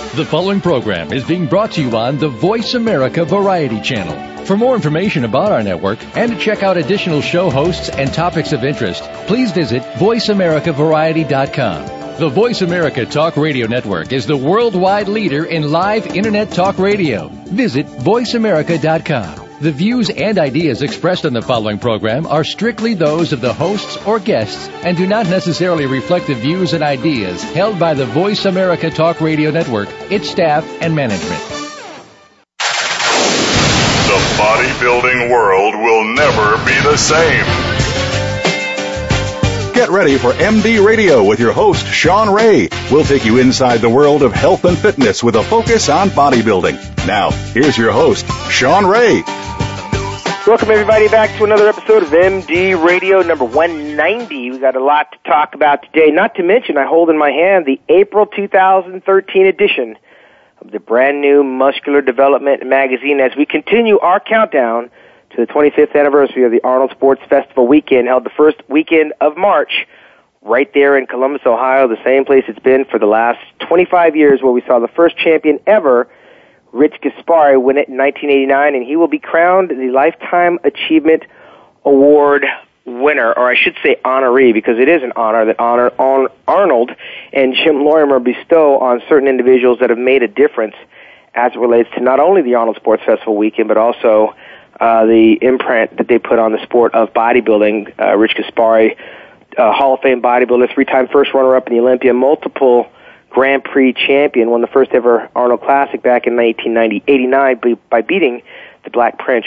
The following program is being brought to you on the Voice America Variety Channel. For more information about our network and to check out additional show hosts and topics of interest, please visit voiceamericavariety.com. The Voice America Talk Radio Network is the worldwide leader in live Internet talk radio. Visit voiceamerica.com. The views and ideas expressed on the following program are strictly those of the hosts or guests and do not necessarily reflect the views and ideas held by the Voice America Talk Radio Network, its staff, and management. The bodybuilding world will never be the same. Get ready for MD Radio with your host, Sean Ray. We'll take you inside the world of health and fitness with a focus on bodybuilding. Now, here's your host, Sean Ray. Welcome, everybody, back to another episode of MD Radio number 190. We got a lot to talk about today. Not to mention, I hold in my hand the April 2013 edition of the brand new Muscular Development magazine as we continue our countdown to the 25th anniversary of the Arnold Sports Festival weekend, held the first weekend of March right there in Columbus, Ohio, the same place it's been for the last 25 years, where we saw the first champion ever, Rich Gaspari, win it in 1989, and he will be crowned the Lifetime Achievement Award winner, or I should say honoree, because it is an honor that Arnold and Jim Lorimer bestow on certain individuals that have made a difference as it relates to not only the Arnold Sports Festival weekend, but also the imprint that they put on the sport of bodybuilding. Rich Gaspari, Hall of Fame bodybuilder, three-time first runner-up in the Olympia, multiple Grand Prix champion, won the first ever Arnold Classic back in 1989 by beating the Black Prince,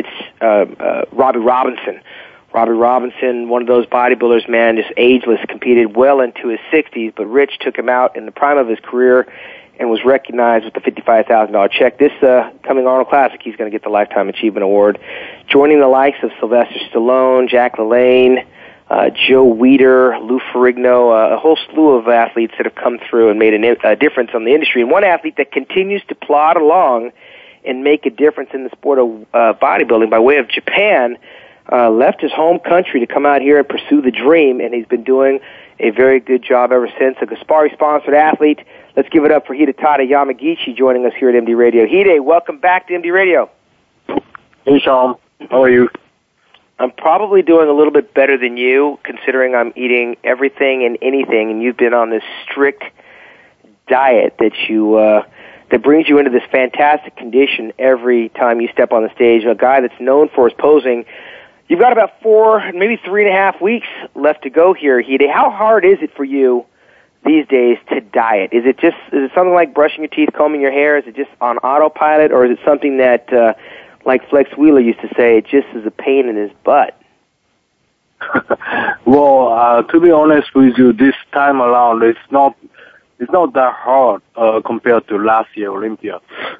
Robbie Robinson. Robbie Robinson, one of those bodybuilders, man, just ageless, competed well into his 60s, but Rich took him out in the prime of his career and was recognized with the $55,000 check. This coming Arnold Classic, he's going to get the Lifetime Achievement Award, joining the likes of Sylvester Stallone, Jack LaLanne, Joe Weider, Lou Ferrigno, a whole slew of athletes that have come through and made a difference on the industry. And one athlete that continues to plod along and make a difference in the sport of bodybuilding by way of Japan, left his home country to come out here and pursue the dream, and he's been doing a very good job ever since. A Gaspari-sponsored athlete. Let's give it up for Hidetada Yamagichi joining us here at MD Radio. Hide, welcome back to MD Radio. Hey, Sean. How are you? I'm probably doing a little bit better than you, considering I'm eating everything and anything, and you've been on this strict diet that that brings you into this fantastic condition every time you step on the stage. A guy that's known for his posing. You've got about 4, maybe 3.5 weeks left to go here, Hide. How hard is it for you these days to diet? Is it something like brushing your teeth, combing your hair? Is it just on autopilot, or is it something that like Flex Wheeler used to say, it just is a pain in his butt? Well, to be honest with you, this time around, it's not that hard compared to last year Olympia.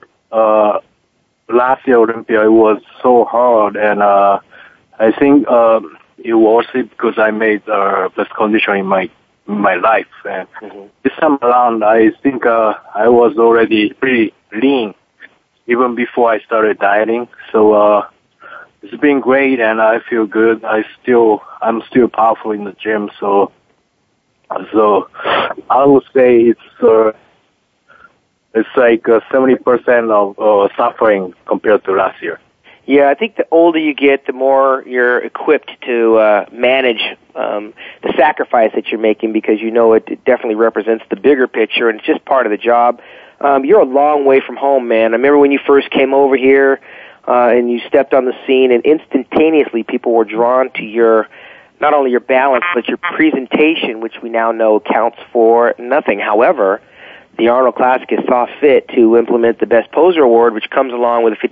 Last year Olympia, it was so hard, and I think it was because I made best condition in my life. And this time around, I think I was already pretty lean even before I started dieting. So it's been great, and I feel good. I'm still powerful in the gym. So I would say it's like 70% of suffering compared to last year. Yeah, I think the older you get, the more you're equipped to manage the sacrifice that you're making, because you know it definitely represents the bigger picture, and it's just part of the job. You're a long way from home, man. I remember when you first came over here and you stepped on the scene, and instantaneously people were drawn to not only your balance, but your presentation, which we now know counts for nothing. However, the Arnold Classic has saw fit to implement the Best Poser Award, which comes along with a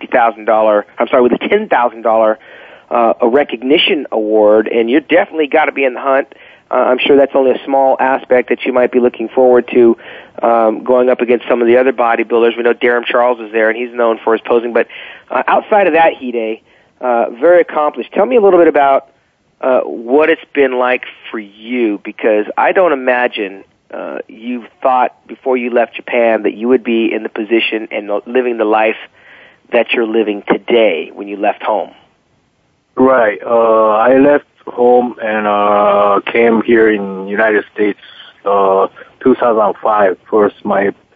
$10,000 a recognition award, and you definitely got to be in the hunt. I'm sure that's only a small aspect that you might be looking forward to going up against some of the other bodybuilders. We know Darren Charles is there, and he's known for his posing. But outside of that, Hide, very accomplished. Tell me a little bit about what it's been like for you, because I don't imagine you thought before you left Japan that you would be in the position and living the life that you're living today when you left home. Right. I left home and came here in United States 2005. First, my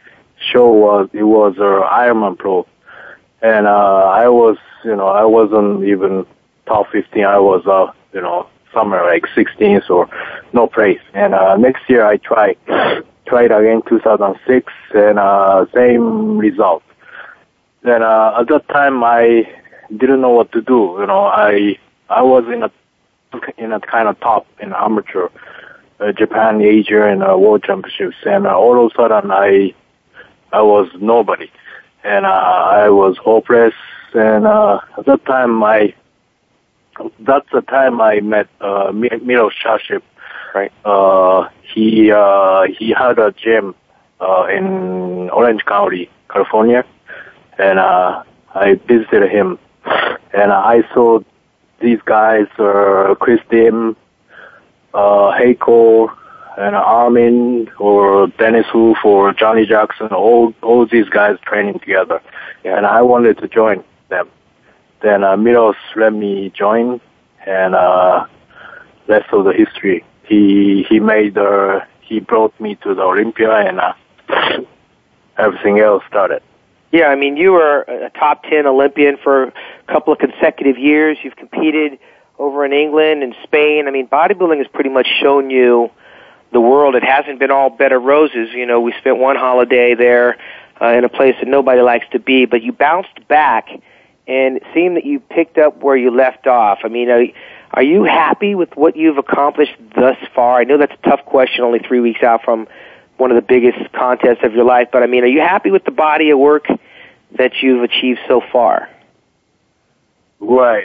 show was Ironman Pro, and I wasn't even top 15. I was somewhere like 16th or no place. And next year I tried again 2006, and same result. Then at that time I didn't know what to do. I was in a kind of top in amateur, Japan, Asia, and World Championships, and all of a sudden I was nobody, and I was hopeless. And at that time that's the time I met Milos Shashib. Right. He had a gym in Orange County, California, and I visited him, and I saw these guys, Chris Dim, Heiko, and Armin, or Dennis Hoof, or Johnny Jackson, all these guys training together, and I wanted to join them. Then Milos let me join, and rest of the history. He brought me to the Olympia, and everything else started. Yeah, I mean, you were a top 10 Olympian for a couple of consecutive years. You've competed over in England and Spain. I mean, bodybuilding has pretty much shown you the world. It hasn't been all bed of roses. We spent one holiday there in a place that nobody likes to be, but you bounced back, and it seemed that you picked up where you left off. I mean, are you happy with what you've accomplished thus far? I know that's a tough question, only 3 weeks out from one of the biggest contests of your life, but I mean, are you happy with the body of work that you've achieved so far? Right.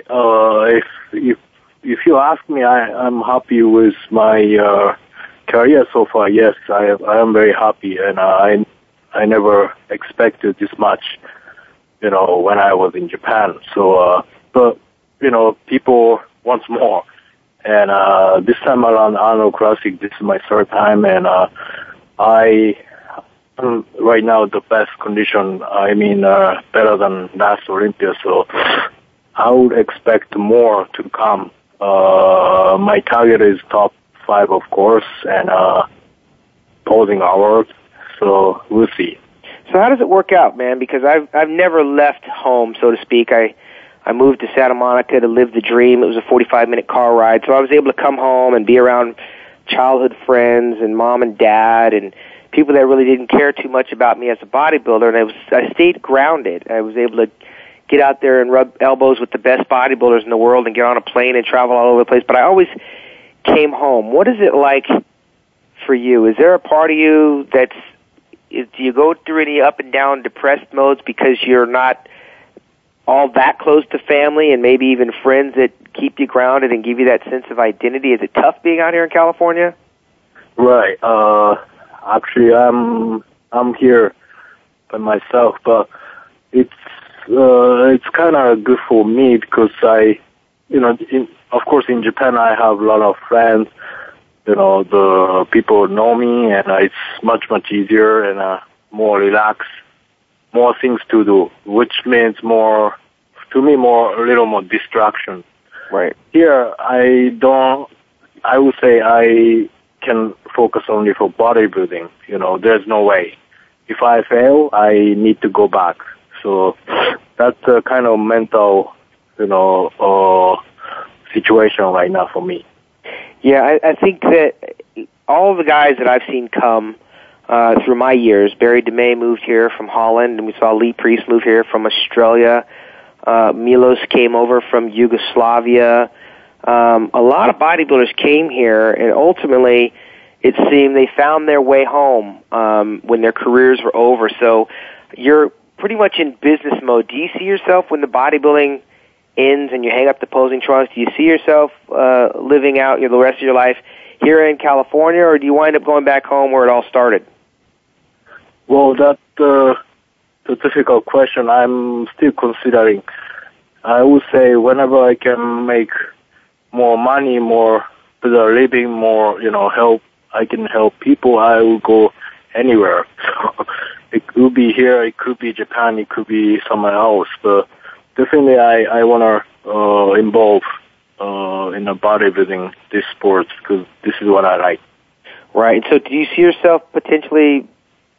If you ask me, I'm happy with my career so far. Yes, I am very happy, and I never expected this much, when I was in Japan. So, but people want more, and this time around Arnold Classic, this is my third time, and I am right now the best condition. I mean, better than last Olympia. So I would expect more to come. My target is top 5, of course, and posing hours. So we'll see. So how does it work out, man? Because I've never left home, so to speak. I moved to Santa Monica to live the dream. It was a 45-minute car ride, so I was able to come home and be around childhood friends and mom and dad and people that really didn't care too much about me as a bodybuilder, and I stayed grounded. I was able to get out there and rub elbows with the best bodybuilders in the world and get on a plane and travel all over the place, but I always came home. What is it like for you? Is there a part of you do you go through any up and down depressed modes because you're not all that close to family and maybe even friends that keep you grounded and give you that sense of identity? Is it tough being out here in California? Right. Actually, I'm here by myself, but it's kind of good for me because of course, in Japan I have a lot of friends. The people know me, and it's much easier and more relaxed, more things to do, which means a little more distraction. Right. Here, I would say I can focus only for bodybuilding. There's no way. If I fail, I need to go back. So that's a kind of mental, situation right now for me. Yeah, I think that all of the guys that I've seen come through my years, Barry DeMay moved here from Holland, and we saw Lee Priest move here from Australia. Milos came over from Yugoslavia. A lot of bodybuilders came here, and ultimately it seemed they found their way home when their careers were over. So you're pretty much in business mode. Do you see yourself when the bodybuilding ends and you hang up the posing trunks? Do you see yourself living out the rest of your life here in California, or do you wind up going back home where it all started? Well, that's the difficult question. I'm still considering. I would say whenever I can make more money, more with a living, more help. I can help people. I will go anywhere. It could be here. It could be Japan. It could be somewhere else. But definitely, I want to involve in the bodybuilding, this sport, because this is what I like. Right. So do you see yourself potentially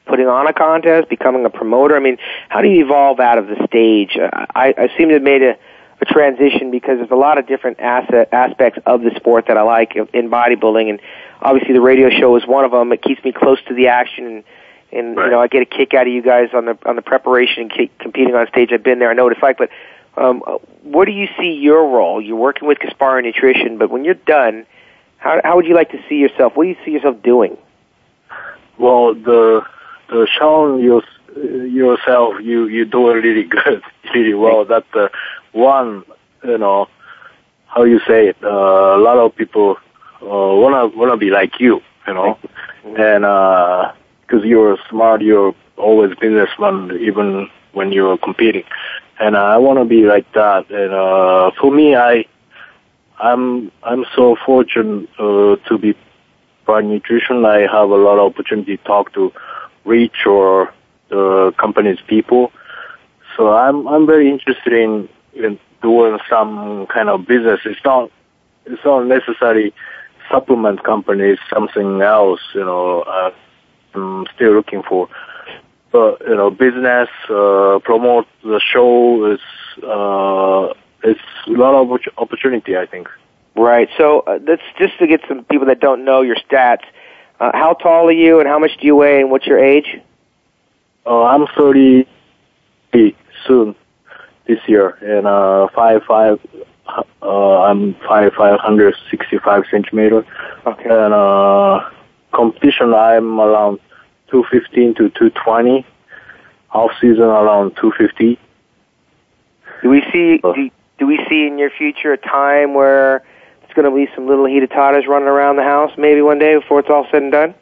putting on a contest, becoming a promoter? I mean, how do you evolve out of the stage? I seem to have made a transition because there's a lot of different aspects of the sport that I like in bodybuilding, and obviously the radio show is one of them. It keeps me close to the action, and right. You know, I get a kick out of you guys on the preparation and competing on stage. I've been there, I know what it's like. But what do you see your role? You're working with Caspari Nutrition, but when you're done, how would you like to see yourself? What do you see yourself doing? Well, the Sean yourself, you do it really good, really well. That's the one, you know, how you say it. A lot of people wanna be like you, you know, and because you're smart, you're always businessman, even when you're competing, and I want to be like that. And for me, I'm so fortunate to be part of nutrition. I have a lot of opportunity to talk to Rich or the company's people. So I'm very interested in doing some kind of business. It's not necessarily supplement companies, something else, you know, I'm still looking for. But, you know, business, promote the show is, it's a lot of opportunity, I think. Right. So that's just to get some people that don't know your stats. How tall are you, and how much do you weigh, and what's your age? I'm 30 soon this year, and 5'5". I'm 565 centimeter. Okay. And competition, I'm around 215 to 220. Off season around 250. Do we see in your future a time where it's going to be some little Hidetadas running around the house maybe one day before it's all said and done?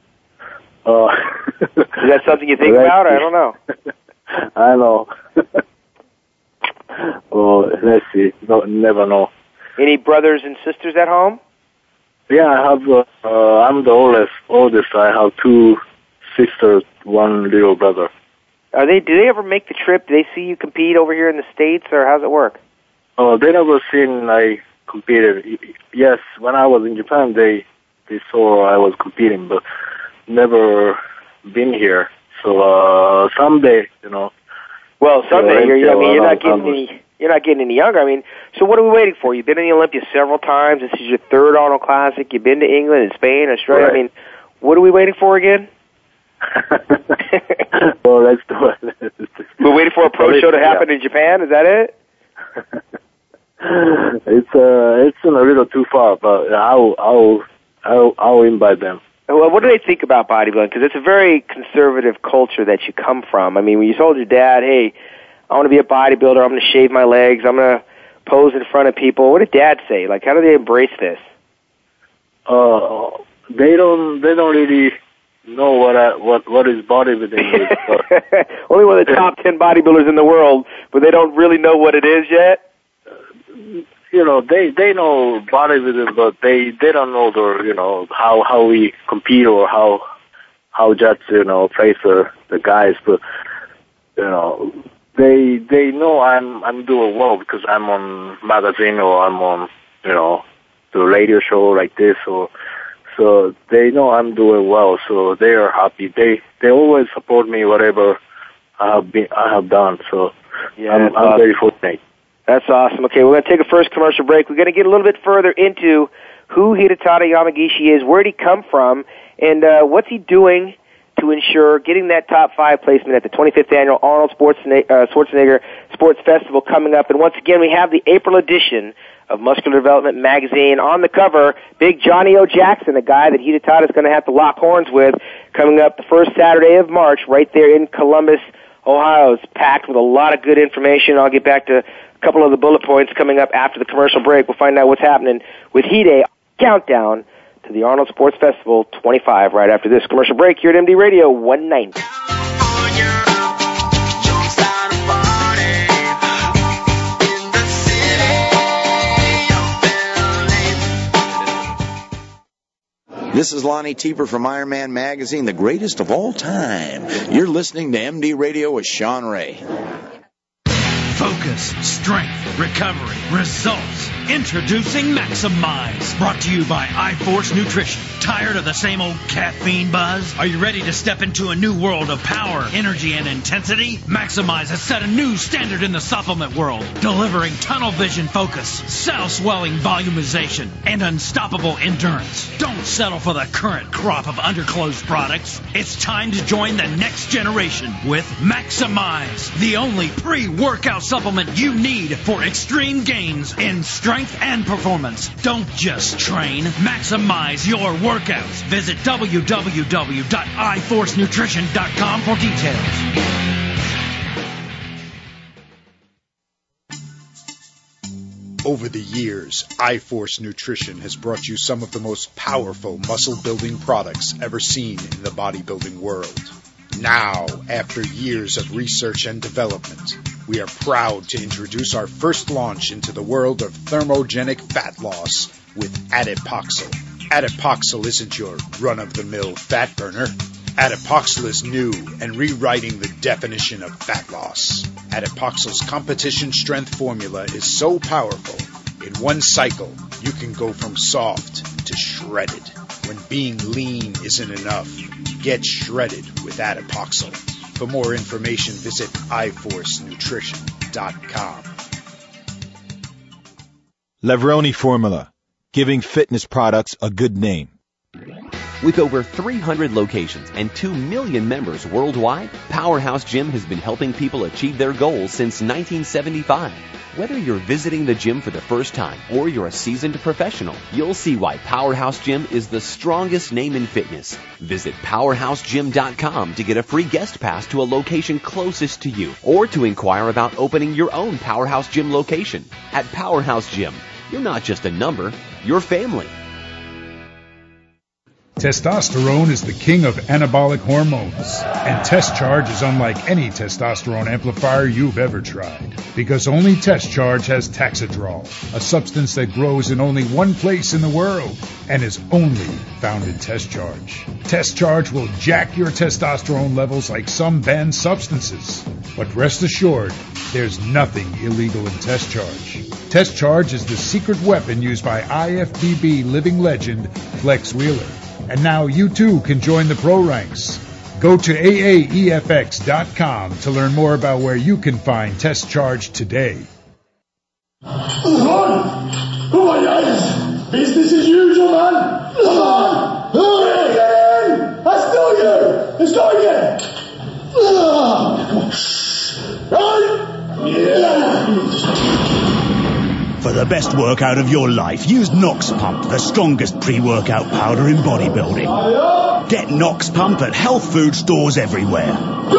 Is that something you think about? I don't know. I know. Well, let's see. No, never know. Any brothers and sisters at home? Yeah, I have. I'm the oldest. I have 2 sisters, 1 little brother. Do they ever make the trip? Do they see you compete over here in the States, or how's it work? They never seen I competed. Yes, when I was in Japan, they saw I was competing, but never been here. So someday, you know. Well, someday you're not getting any younger. I mean, so what are we waiting for? You've been in the Olympia several times. This is your 3rd Arnold Classic. You've been to England and Spain, Australia. Right. I mean, what are we waiting for again? Well, let's do it. We're waiting for a pro show to happen in Japan. Is that it? It's a little too far, but I'll invite them. Well, what do they think about bodybuilding? Because it's a very conservative culture that you come from. I mean, when you told your dad, "Hey, I want to be a bodybuilder. I'm going to shave my legs. I'm going to pose in front of people," what did Dad say? Like, how do they embrace this? They don't really know what is bodybuilding is. Only one of the top 10 bodybuilders in the world, but they don't really know what it is yet. You know, they know bodybuilding, but they don't know how we compete or how just place the guys. But you know, they know I'm doing well because I'm on magazine or I'm on the radio show like this, so they know I'm doing well. So they are happy. They always support me whatever I have done. So yeah, I'm very fortunate. That's awesome. Okay, we're going to take a first commercial break. We're going to get a little bit further into who Hidetada Yamagishi is, where did he come from, and what's he doing to ensure getting that top 5 placement at the 25th Annual Arnold Schwarzenegger Sports Festival coming up. And once again, we have the April edition of Muscular Development Magazine. On the cover, Big Johnny O. Jackson, a guy that Hidetada is going to have to lock horns with, coming up the first Saturday of March right there in Columbus, Ohio. It's packed with a lot of good information. I'll get back to a couple of the bullet points coming up after the commercial break. We'll find out what's happening with Hide Countdown to the Arnold Sports Festival 25 right after this commercial break here at MD Radio 190. This is Lonnie Tieper from Ironman Magazine, the greatest of all time. You're listening to MD Radio with Sean Ray. Focus, strength, recovery, results. Introducing Maximize, brought to you by iForce Nutrition. Tired of the same old caffeine buzz? Are you ready to step into a new world of power, energy, and intensity? Maximize has set a new standard in the supplement world, delivering tunnel vision focus, cell-swelling volumization, and unstoppable endurance. Don't settle for the current crop of underclothes products. It's time to join the next generation with Maximize, the only pre-workout supplement you need for extreme gains in strength and performance. Don't just train, maximize your workouts. Visit www.iforcenutrition.com for details. Over the years, iForce Nutrition has brought you some of the most powerful muscle-building products ever seen in the bodybuilding world. Now, after years of research and development, we are proud to introduce our first launch into the world of thermogenic fat loss with Adipoxyl. Adipoxyl isn't your run-of-the-mill fat burner. Adipoxyl is new and rewriting the definition of fat loss. Adipoxyl's competition strength formula is so powerful, in one cycle, you can go from soft to shredded. When being lean isn't enough, get shredded with Adipoxyl. For more information, visit iForceNutrition.com. Levroni Formula, giving fitness products a good name. With over 300 locations and 2 million members worldwide, Powerhouse Gym has been helping people achieve their goals since 1975. Whether you're visiting the gym for the first time or you're a seasoned professional, you'll see why Powerhouse Gym is the strongest name in fitness. Visit PowerhouseGym.com to get a free guest pass to a location closest to you or to inquire about opening your own Powerhouse Gym location. At Powerhouse Gym, you're not just a number, you're family. Testosterone is the king of anabolic hormones, and Test Charge is unlike any testosterone amplifier you've ever tried, because only Test Charge has Taxidrol, a substance that grows in only one place in the world and is only found in Test Charge. Test Charge will jack your testosterone levels like some banned substances, but rest assured, there's nothing illegal in Test Charge. Test Charge is the secret weapon used by IFBB living legend Flex Wheeler. And now you too can join the pro ranks. Go to AAEFX.com to learn more about where you can find Test Charge today. Oh my God! Business as usual, man! Come on! Get in! Let's do it! Let's go again! Come on! Yeah! For the best workout of your life, use Nox Pump, the strongest pre-workout powder in bodybuilding. Get Nox Pump at health food stores everywhere.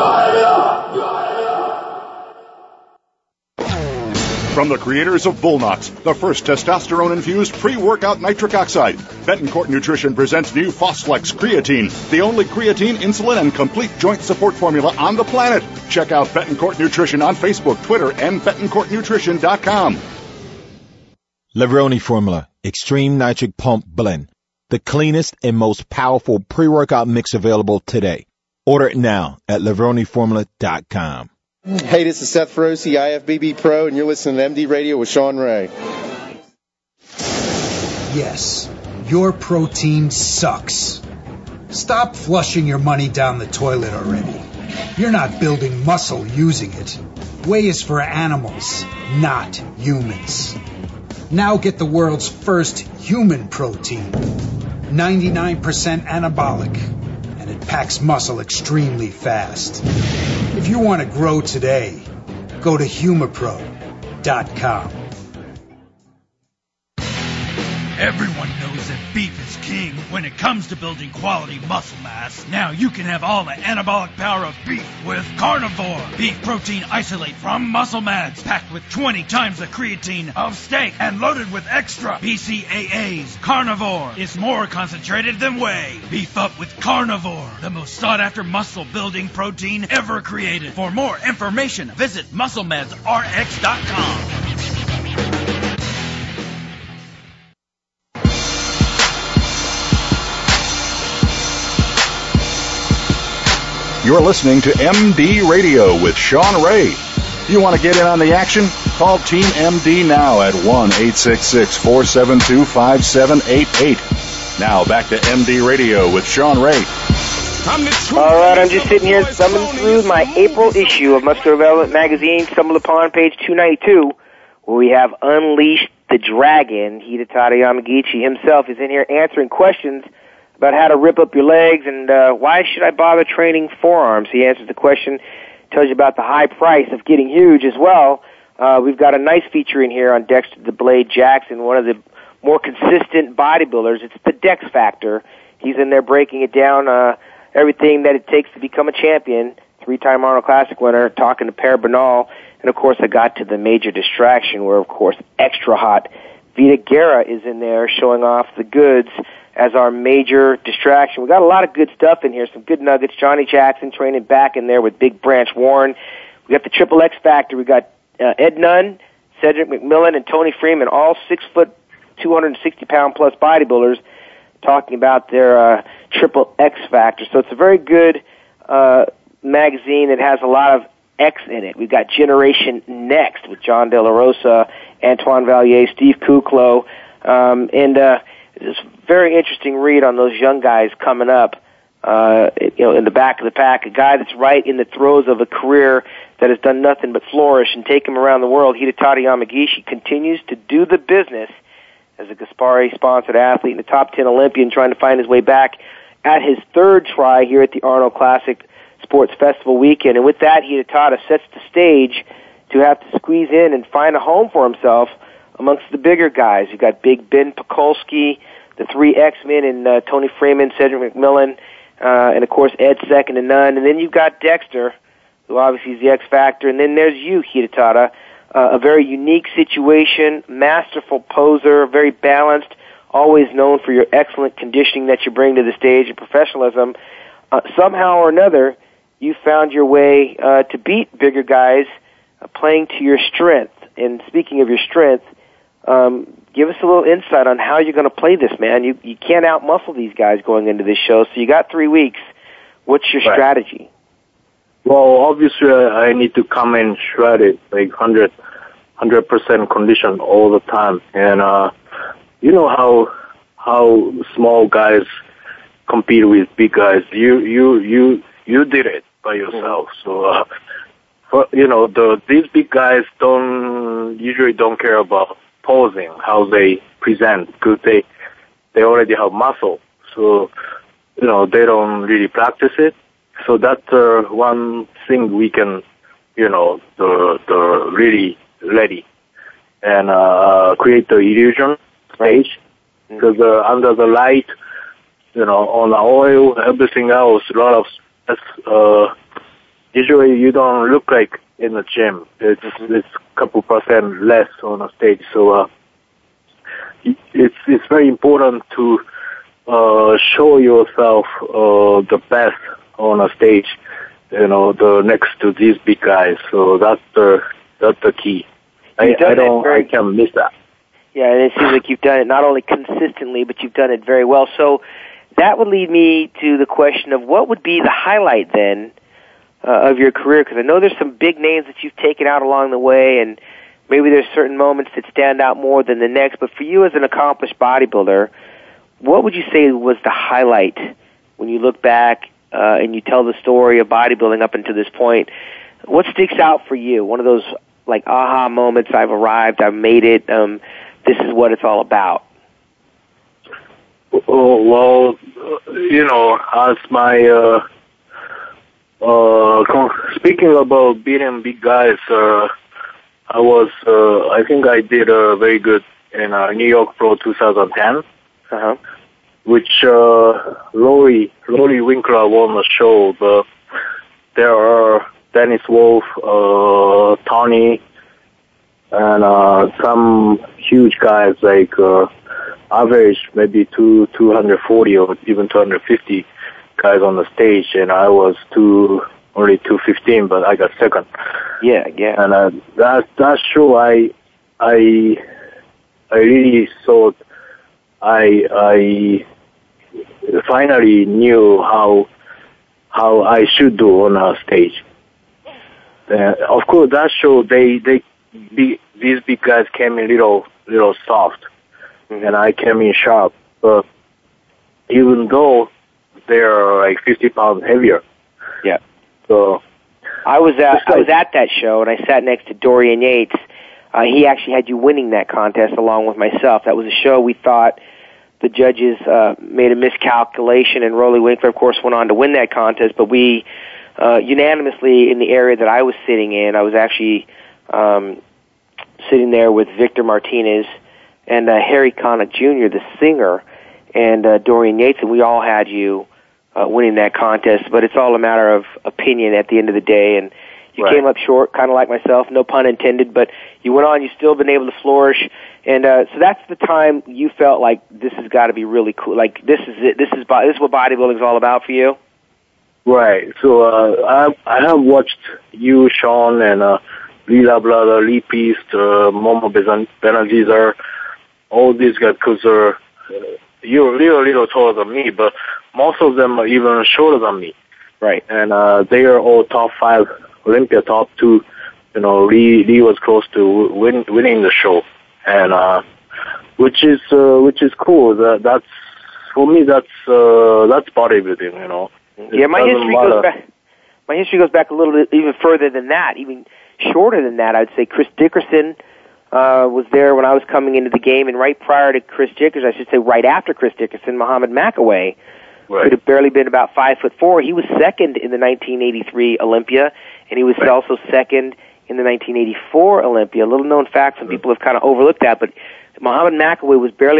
From the creators of Volnox, the first testosterone-infused pre-workout nitric oxide, Betancourt Nutrition presents new Phosphlex Creatine, the only creatine, insulin, and complete joint support formula on the planet. Check out Betancourt Nutrition on Facebook, Twitter, and BetancourtNutrition.com. Levroni Formula, Extreme Nitric Pump Blend, the cleanest and most powerful pre-workout mix available today. Order it now at LevroniFormula.com. Hey, this is Seth Feroce, IFBB Pro, and you're listening to MD Radio with Sean Ray. Yes, your protein sucks. Stop flushing your money down the toilet already. You're not building muscle using it. Whey is for animals, not humans. Now get the world's first human protein. 99% anabolic, and it packs muscle extremely fast. If you want to grow today, go to Humapro.com. Everyone knows that beef is king when it comes to building quality muscle mass. Now you can have all the anabolic power of beef with Carnivore. Beef protein isolate from Muscle Mads, packed with 20 times the creatine of steak and loaded with extra BCAAs. Carnivore is more concentrated than whey. Beef up with Carnivore, the most sought-after muscle-building protein ever created. For more information, visit MuscleMadsRx.com. You're listening to MD Radio with Sean Ray. You want to get in on the action? Call Team MD now at 1-866-472-5788. Now back to MD Radio with Sean Ray. All right, I'm just sitting here thumbing through my April issue of Muscular Development Magazine, stumbled upon page 292, where we have Unleash the Dragon. Hidetada Yamaguchi himself is in here answering questions about how to rip up your legs and why should I bother training forearms. He answers the question, tells you about the high price of getting huge as well. We've got a nice feature in here on Dexter the Blade Jackson, one of the more consistent bodybuilders. It's the Dex Factor. He's in there breaking it down, everything that it takes to become a champion, 3-time Arnold Classic winner, talking to Per Bernal. And, of course, I got to the major distraction where, of course, extra hot Vita Guerra is in there showing off the goods as our major distraction. We got a lot of good stuff in here, some good nuggets. Johnny Jackson training back in there with Big Branch Warren. We got the Triple X Factor. We got Ed Nunn, Cedric McMillan, and Tony Freeman, all 6 foot, 260-pound plus bodybuilders, talking about their Triple X Factor. So it's a very good magazine that has a lot of X in it. We've got Generation Next with John De La Rosa, Antoine Vallier, Steve Kuklo, and it's a very interesting read on those young guys coming up, in the back of the pack, a guy that's right in the throes of a career that has done nothing but flourish and take him around the world. Hidetada Yamaguchi continues to do the business as a Gaspari-sponsored athlete and a top 10 Olympian trying to find his way back at his third try here at the Arnold Classic Sports Festival weekend. And with that, Hidetada sets the stage to have to squeeze in and find a home for himself amongst the bigger guys. You've got Big Ben Pekulski, the 3 X-Men, and Tony Freeman, Cedric McMillan, and, of course, Ed Second and Nunn. And then you've got Dexter, who obviously is the X-Factor. And then there's you, Hidetada, a very unique situation, masterful poser, very balanced, always known for your excellent conditioning that you bring to the stage and professionalism. Somehow or another, you found your way to beat bigger guys playing to your strength. And speaking of your strength, give us a little insight on how you're going to play this, man. You can't out-muscle these guys going into this show, so you got 3 weeks. What's your strategy? Well, obviously, I need to come in shredded, like 100% condition all the time. And, you know how small guys compete with big guys. You did it by yourself. So, these big guys usually don't care about posing, how they present, because they already have muscle. So, they don't really practice it. So that's one thing we can, the really ready and create the illusion stage. Because under the light, on the oil, everything else, a lot of usually you don't look like in the gym. It's a couple % less on the stage. So it's very important to show yourself the best on a stage, the next to these big guys. So that's the key. I can't miss that. Yeah, and it seems like you've done it not only consistently, but you've done it very well. So that would lead me to the question of what would be the highlight then of your career? Because I know there's some big names that you've taken out along the way, and maybe there's certain moments that stand out more than the next. But for you as an accomplished bodybuilder, what would you say was the highlight when you look back and you tell the story of bodybuilding up until this point? What sticks out for you? One of those like aha moments, I've arrived, I've made it, this is what it's all about. Well, as my speaking about beating big guys, I think I did very good in New York Pro 2010, which Rory Winkler won the show, but there are Dennis Wolf, Tony, and some huge guys like average maybe 240 or even 250 guys on the stage, and I was only 215, but I got second. Yeah. And that show, I really thought I finally knew how I should do on a stage. Of course, that show big these big guys came in little soft, and I came in sharp. But even though they're like 50 pounds heavier. Yeah. So I was at that show, and I sat next to Dorian Yates. He actually had you winning that contest along with myself. That was a show we thought the judges made a miscalculation, and Rolly Winkler, of course, went on to win that contest. But we unanimously, in the area that I was sitting in, I was actually sitting there with Victor Martinez and Harry Connick Jr., the singer, and Dorian Yates, and we all had you winning that contest. But it's all a matter of opinion at the end of the day, and you came up short, kind of like myself, no pun intended, but you went on, you've still been able to flourish, and so that's the time you felt like this has got to be really cool, like this is it, this is what bodybuilding is all about for you? Right, so I have watched you, Sean, and Lee Labla, Lee Peast, Momo Benazizer, all these guys, because you're a little taller than me, but most of them are even shorter than me. Right. And they are all top 5 Olympia, top 2. You know, Lee was close to winning the show, and which is cool. That's for me. That's bodybuilding. You know. Yeah, my history goes back a little bit even further than that, even shorter than that. I'd say Chris Dickerson was there when I was coming into the game, and right prior to Chris Dickerson, I should say right after Chris Dickerson, Muhammad McAway. Could have barely been about 5'4". He was second in the 1983 Olympia, and he was also second in the 1984 Olympia. A little known fact, some people have kind of overlooked that, but Muhammad McAway was barely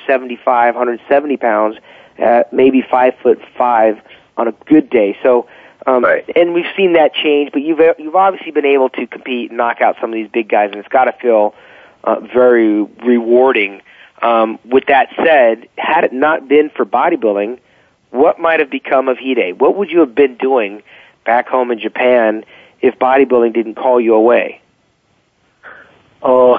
170 pounds, maybe 5'5" on a good day. So, and we've seen that change, but you've obviously been able to compete and knock out some of these big guys, and it's got to feel very rewarding. With that said, had it not been for bodybuilding, what might have become of Hide? What would you have been doing back home in Japan if bodybuilding didn't call you away? Well,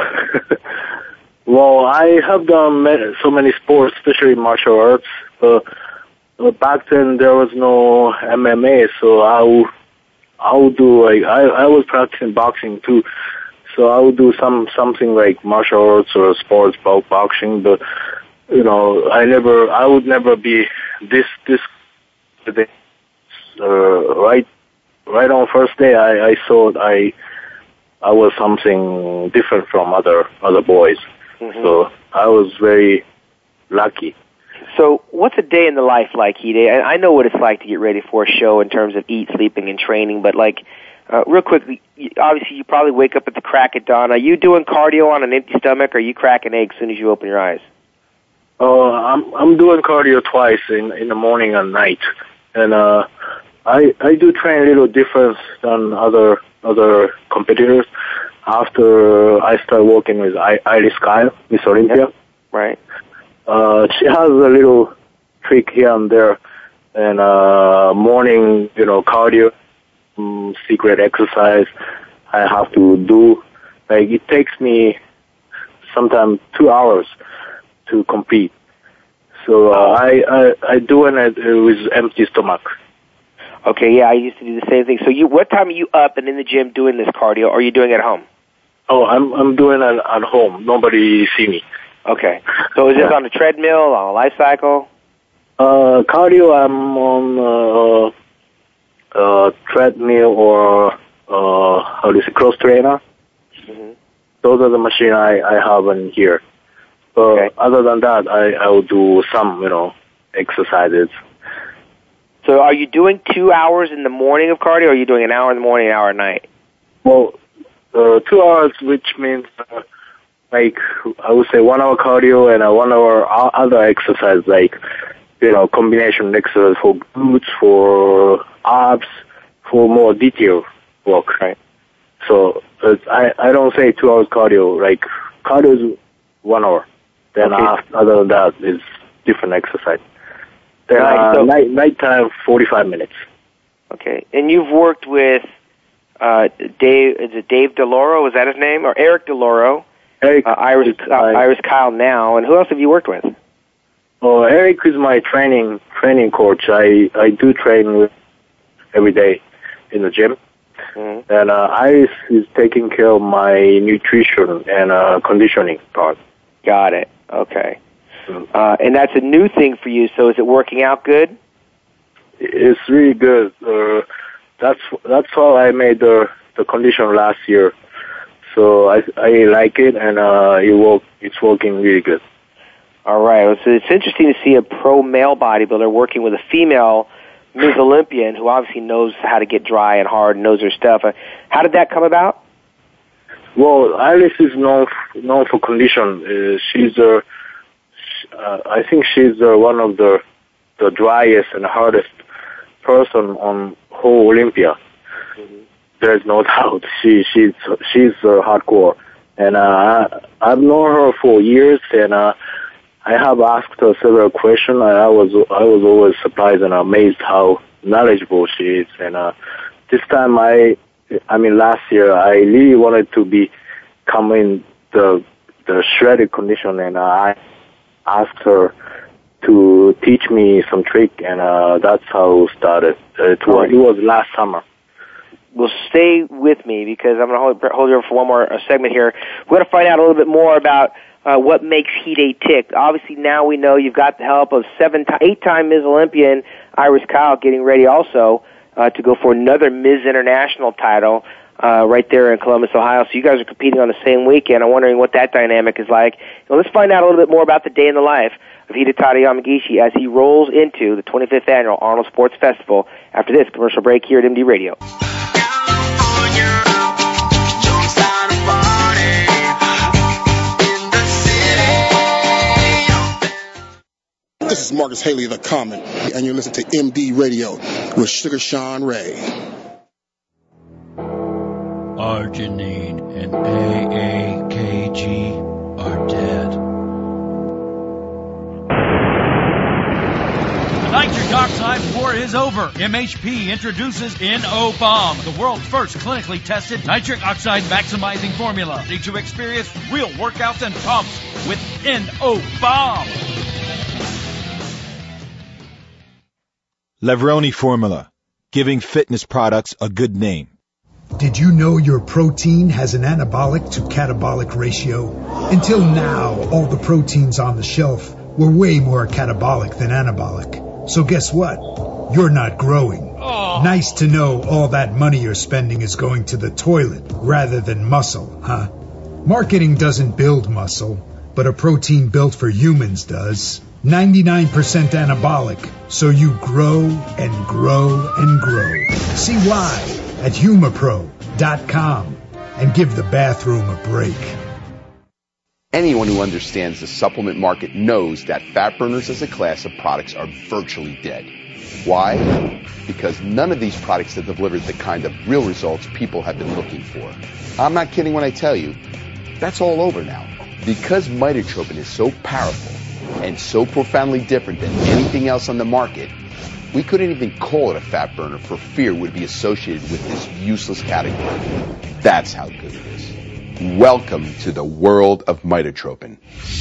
I have done so many sports, especially martial arts. Back then there was no MMA, so I would do like I was practicing boxing too, so I would do something like martial arts or sports, boxing, but. You know, I would never be this today. Right on first day, I thought I was something different from other boys. Mm-hmm. So I was very lucky. So what's a day in the life like, Hide? I know what it's like to get ready for a show in terms of eat, sleeping, and training, but like, real quickly, obviously you probably wake up at the crack of dawn. Are you doing cardio on an empty stomach, or are you cracking eggs as soon as you open your eyes? I'm doing cardio twice in the morning and night, and I do train a little different than other competitors. After I start working with Iris Kyle, Miss Olympia, yep. Right? She has a little trick here and there, and morning, cardio, secret exercise I have to do. Like it takes me sometimes 2 hours to compete. So I do it with empty stomach. Okay, yeah, I used to do the same thing. So what time are you up and in the gym doing this cardio, or are you doing it at home? Oh, I'm doing it at home. Nobody see me. Okay. So is this on a treadmill, on a life cycle? Cardio, I'm on treadmill or how do you say, cross trainer. Mm-hmm. Those are the machine I have in here. Okay. Other than that, I will do some, exercises. So are you doing 2 hours in the morning of cardio, or are you doing an hour in the morning, an hour at night? Well, 2 hours, which means, like, I would say 1 hour cardio and 1 hour other exercise, like, combination exercise for glutes, for abs, for more detailed work. Right. So I don't say 2 hours cardio. Like, cardio is 1 hour. Then other than that is different exercise. Then nighttime 45 minutes. Okay, and you've worked with Dave. Is it Dave DeLauro? Is that his name, or Eric DeLauro? Eric, Iris Kyle now, and who else have you worked with? Oh, Eric is my training coach. I do train with every day in the gym. And Iris is taking care of my nutrition and conditioning part. Got it. Okay. And that's a new thing for you, so is it working out good? It's really good. That's how I made the condition last year. So I like it, and it's working really good. All right. Well, so it's interesting to see a pro male bodybuilder working with a female Ms. Olympian who obviously knows how to get dry and hard and knows her stuff. How did that come about? Well, Iris is known for condition. I think she's one of the driest and hardest person on whole Olympia. There's no doubt. She's hardcore, and I've known her for years, and I have asked her several questions. I was always surprised and amazed how knowledgeable she is. And this time, last year, I really wanted to come in the shredded condition, and I asked her to teach me some trick, and that's how it started. It was last summer. Well, stay with me because I'm going to hold you over for one more segment here. We're going to find out a little bit more about what makes Heat 8 tick. Obviously, now we know you've got the help of 8-time Ms. Olympian Iris Kyle getting ready also to go for another Ms. International title right there in Columbus, Ohio. So you guys are competing on the same weekend. I'm wondering what that dynamic is like. Now, let's find out a little bit more about the day in the life of Hidetaka Yamagishi as he rolls into the 25th Annual Arnold Sports Festival after this commercial break here at MD Radio. This is Marcus Haley, the Common, and you're listening to MD Radio with Sugar Sean Ray. Arginine and AAKG are dead. The nitric oxide war is over. MHP introduces NO-Bomb, the world's first clinically tested nitric oxide maximizing formula. Ready to experience real workouts and pumps with NO-Bomb. Levroni Formula, giving fitness products a good name. Did you know your protein has an anabolic to catabolic ratio? Until now, all the proteins on the shelf were way more catabolic than anabolic. So guess what? You're not growing. Nice to know all that money you're spending is going to the toilet rather than muscle, huh? Marketing doesn't build muscle, but a protein built for humans does. 99% anabolic, so you grow and grow and grow. See why at humapro.com and give the bathroom a break. Anyone who understands the supplement market knows that fat burners as a class of products are virtually dead. Why? Because none of these products have delivered the kind of real results people have been looking for. I'm not kidding when I tell you, that's all over now. Because mitotropin is so powerful and so profoundly different than anything else on the market, we couldn't even call it a fat burner for fear it would be associated with this useless category. That's how good it is. Welcome to the world of mitotropin.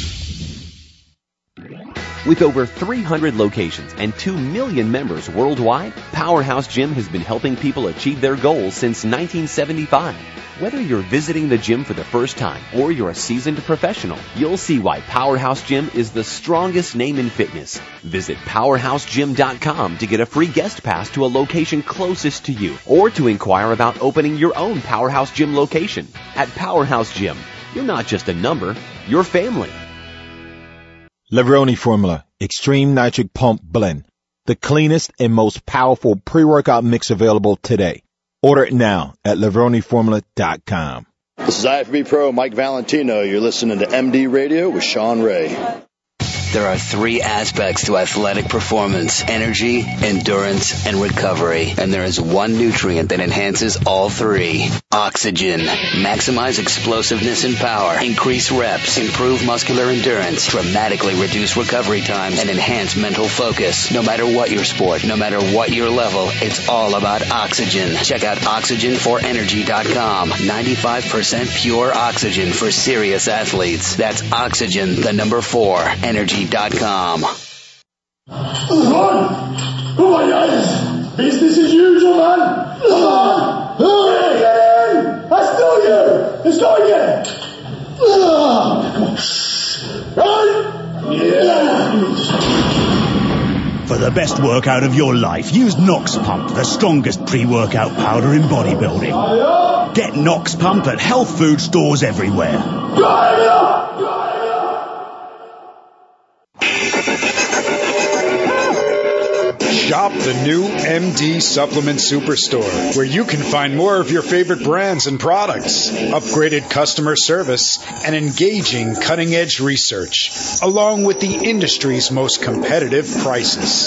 With over 300 locations and 2 million members worldwide, Powerhouse Gym has been helping people achieve their goals since 1975. Whether you're visiting the gym for the first time or you're a seasoned professional, you'll see why Powerhouse Gym is the strongest name in fitness. Visit PowerhouseGym.com to get a free guest pass to a location closest to you or to inquire about opening your own Powerhouse Gym location. At Powerhouse Gym, you're not just a number, you're family. Levroni Formula, Extreme Nitric Pump Blend, the cleanest and most powerful pre-workout mix available today. Order it now at LevroniFormula.com. This is IFBB Pro Mike Valentino. You're listening to MD Radio with Sean Ray. There are 3 aspects to athletic performance: energy, endurance, and recovery. And there is one nutrient that enhances all 3. Oxygen. Maximize explosiveness and power. Increase reps. Improve muscular endurance. Dramatically reduce recovery times. And enhance mental focus. No matter what your sport, no matter what your level, it's all about oxygen. Check out OxygenForEnergy.com. 95% pure oxygen for serious athletes. That's Oxygen, the number 4, Energy.com. Run! Oh my God! Business as usual, man! Come on! Get in! I still you! Let's go again! Come on. Right? Yeah. For the best workout of your life, use Nox Pump, the strongest pre-workout powder in bodybuilding. Get Nox Pump at health food stores everywhere. Shop the new MD Supplement Superstore, where you can find more of your favorite brands and products, upgraded customer service, and engaging cutting-edge research, along with the industry's most competitive prices.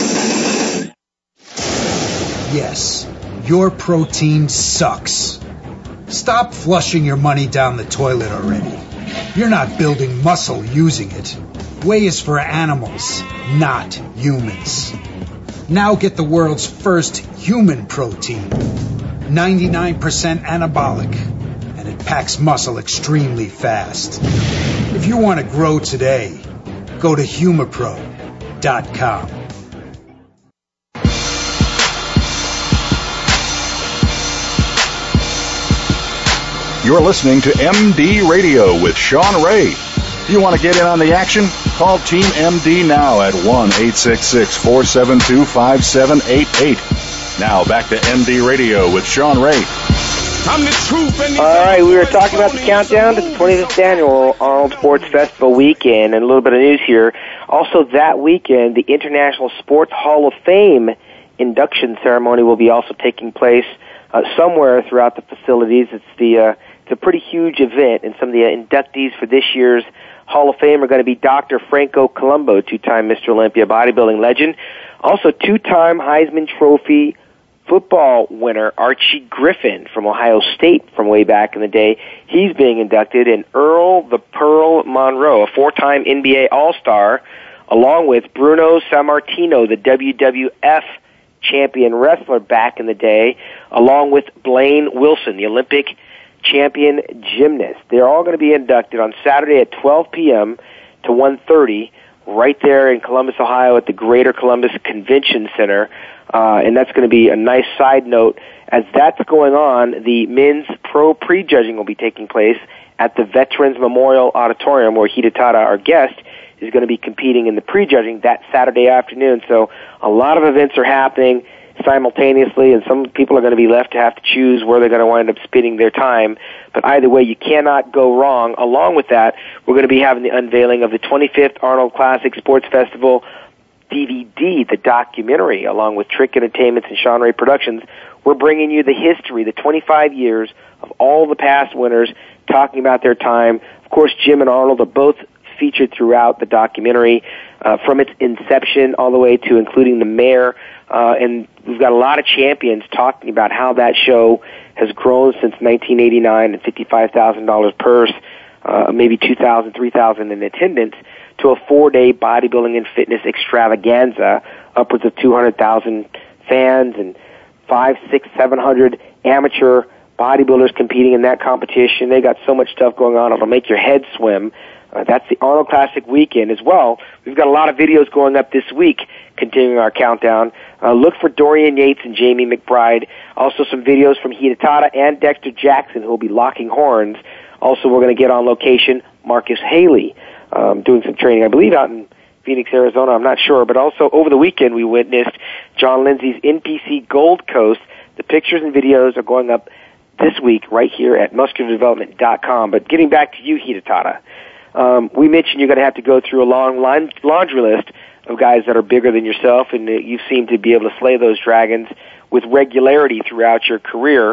Yes, your protein sucks. Stop flushing your money down the toilet already. You're not building muscle using it. Whey is for animals, not humans. Now get the world's first human protein. 99% anabolic, and it packs muscle extremely fast. If you want to grow today, go to humapro.com. You're listening to MD Radio with Sean Ray. If you want to get in on the action, call Team MD now at 1-866-472-5788. Now back to MD Radio with Sean Ray. All right, we were talking about the countdown to the 25th annual Arnold Sports Festival weekend, and a little bit of news here. Also that weekend, the International Sports Hall of Fame induction ceremony will be also taking place somewhere throughout the facilities. It's a pretty huge event, and some of the inductees for this year's Hall of Fame are going to be Dr. Franco Columbu, two-time Mr. Olympia bodybuilding legend. Also, two-time Heisman Trophy football winner Archie Griffin from Ohio State from way back in the day. He's being inducted, and Earl the Pearl Monroe, a four-time NBA All-Star, along with Bruno Sammartino, the WWF champion wrestler back in the day, along with Blaine Wilson, the Olympic champion gymnast. They're all going to be inducted on Saturday at 12 p.m. to 1:30 right there in Columbus, Ohio at the Greater Columbus Convention Center. And that's going to be a nice side note. As that's going on, the men's pro prejudging will be taking place at the Veterans Memorial Auditorium, where Hidetada, our guest, is going to be competing in the prejudging that Saturday afternoon. So a lot of events are happening simultaneously, and some people are going to be left to have to choose where they're going to wind up spending their time. But either way, you cannot go wrong. Along with that, we're going to be having the unveiling of the 25th Arnold Classic Sports Festival DVD, the documentary, along with Trick Entertainments and Sean Ray Productions. We're bringing you the history, the 25 years of all the past winners, talking about their time. Of course, Jim and Arnold are both featured throughout the documentary, from its inception all the way to including the mayor. And we've got a lot of champions talking about how that show has grown since 1989 and $55,000 purse, maybe 2,000, 3,000 in attendance, to a 4-day bodybuilding and fitness extravaganza, upwards of 200,000 fans and 500, 600, 700 amateur bodybuilders competing in that competition. They got so much stuff going on, it'll make your head swim. That's the Arnold Classic weekend as well. We've got a lot of videos going up this week, continuing our countdown. Look for Dorian Yates and Jamie McBride. Also some videos from Hidetada and Dexter Jackson, who will be locking horns. Also, we're going to get on location Marcus Haley, doing some training, I believe, out in Phoenix, Arizona. I'm not sure. But also, over the weekend, we witnessed John Lindsay's NPC Gold Coast. The pictures and videos are going up this week right here at musculardevelopment.com. But getting back to you, Hidetada, we mentioned you're going to have to go through a long laundry list of guys that are bigger than yourself, and you seem to be able to slay those dragons with regularity throughout your career.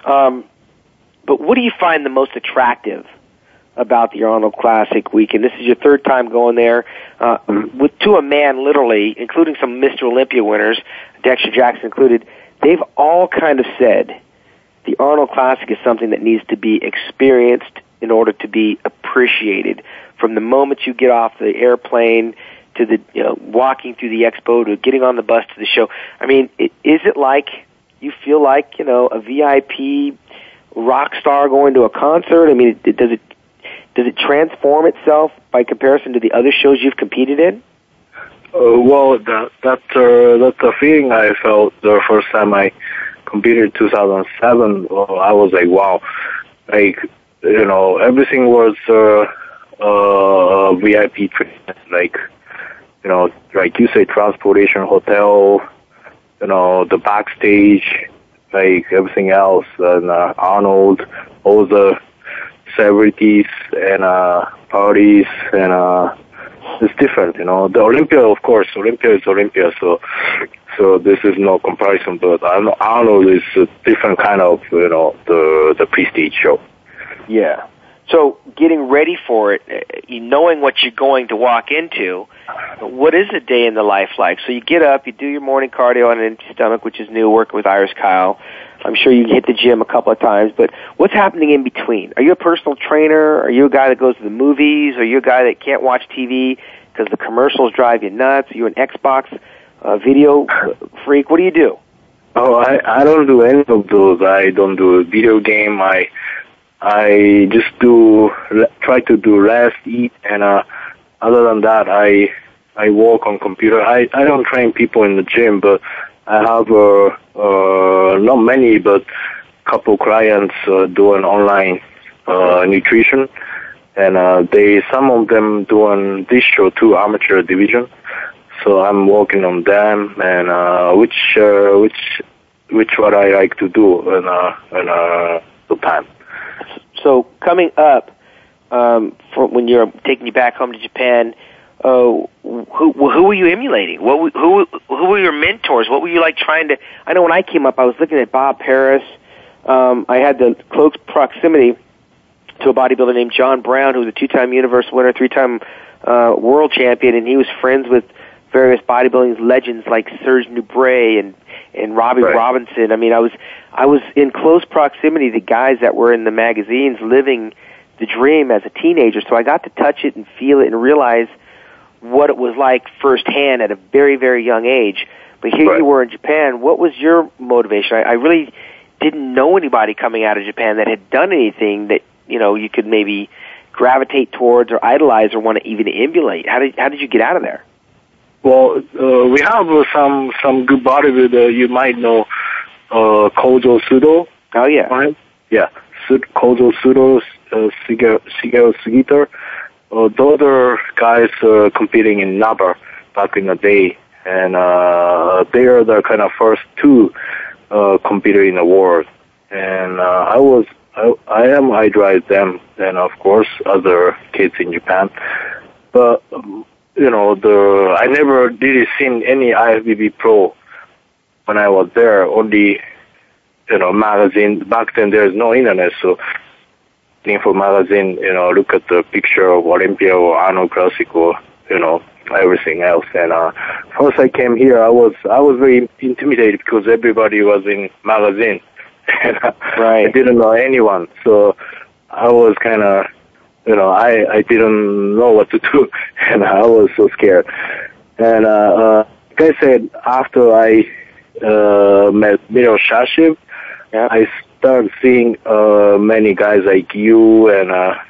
But what do you find the most attractive about the Arnold Classic weekend? This is your third time going there, to a man, literally, including some Mr. Olympia winners, Dexter Jackson included. They've all kind of said the Arnold Classic is something that needs to be experienced in order to be appreciated. From the moment you get off the airplane to the walking through the expo to getting on the bus to the show. I mean, is it like you feel like a VIP rock star going to a concert? I mean, does it transform itself by comparison to the other shows you've competed in? Well, that's the feeling I felt the first time I competed in 2007, I was like, wow, like, everything was VIP treatment, like, like you say, transportation, hotel, the backstage, like everything else, and Arnold, all the celebrities and parties, and it's different, The Olympia, of course, Olympia is Olympia, so this is no comparison, but Arnold is a different kind of, the prestige show. Yeah. So getting ready for it, knowing what you're going to walk into, what is a day in the life like? So you get up, you do your morning cardio on an empty stomach, which is new, working with Iris Kyle. I'm sure you hit the gym a couple of times, but what's happening in between? Are you a personal trainer? Are you a guy that goes to the movies? Are you a guy that can't watch TV because the commercials drive you nuts? Are you an Xbox video freak? What do you do? Oh, I don't do any of those. I don't do a video game. I just try to do rest, eat, and other than that, I work on computer. I don't train people in the gym, but I have not many, but couple clients doing online nutrition, and some of them doing this show too, amateur division. So I'm working on them, and which what I like to do in the time. So coming up, for when you're taking you back home to Japan, who were you emulating? Who were your mentors? What were you like trying to? I know when I came up, I was looking at Bob Paris. I had the close proximity to a bodybuilder named John Brown, who was a 2-time Universal winner, 3-time world champion, and he was friends with various bodybuilding legends like Serge Nubret and Robbie Robinson. I mean, I was in close proximity to guys that were in the magazines living the dream as a teenager, so I got to touch it and feel it and realize what it was like firsthand at a very, very young age. But here you were in Japan. What was your motivation? I really didn't know anybody coming out of Japan that had done anything that, you could maybe gravitate towards or idolize or want to even emulate. How did you get out of there? Well, we have some good bodybuilder. You might know Kojo Sudo. Oh, yeah. Right? Yeah. Kojo Sudo, Shigeo Sugita. Those are guys competing in NABA back in the day. And they are the kind of first two competitor in the world. And I am idolize them, and of course other kids in Japan. But I never really seen any IFBB pro when I was there. Only magazine. Back then there's no internet, so for magazine, look at the picture of Olympia or Arnold Classic or everything else. And first I came here, I was very intimidated because everybody was in magazine. And I didn't know anyone, so I was kind of, I didn't know what to do, and I was so scared. And like I said, after I met Miro Shashiv, I started seeing many guys like you and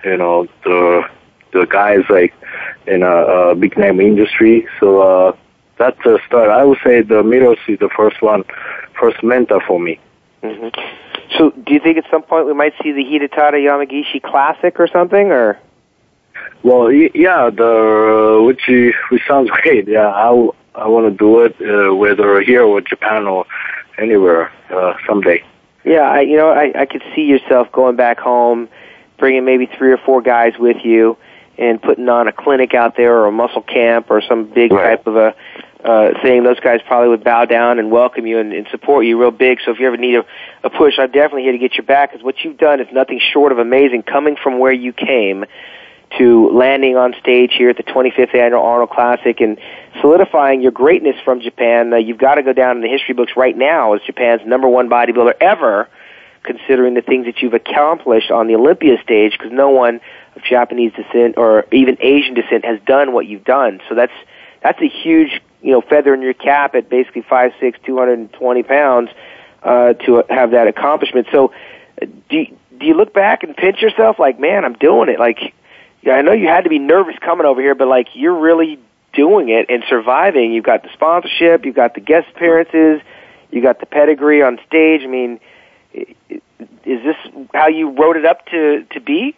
the guys like in a big name industry. So that's the start. I would say the Miros is the first mentor for me. Mm-hmm. So, do you think at some point we might see the Hidetada Yamagishi Classic or something, or? Well, yeah, which sounds great. Yeah, I want to do it, whether here or Japan or anywhere someday. Yeah, I could see yourself going back home, bringing maybe 3 or 4 guys with you, and putting on a clinic out there or a muscle camp or some big type of a thing. Those guys probably would bow down and welcome you and support you real big. So if you ever need a push, I'm definitely here to get your back, because what you've done is nothing short of amazing, coming from where you came to landing on stage here at the 25th Annual Arnold Classic and solidifying your greatness from Japan. You've got to go down in the history books right now as Japan's #1 bodybuilder ever, considering the things that you've accomplished on the Olympia stage, because no one of Japanese descent or even Asian descent has done what you've done. So that's a huge feather in your cap at basically 5'6", 220 pounds to have that accomplishment. So do you look back and pinch yourself like, man, I'm doing it? Like, I know you had to be nervous coming over here, but like, you're really doing it and surviving. You've got the sponsorship, you've got the guest appearances, You got the pedigree on stage. I mean, is this how you wrote it up to be?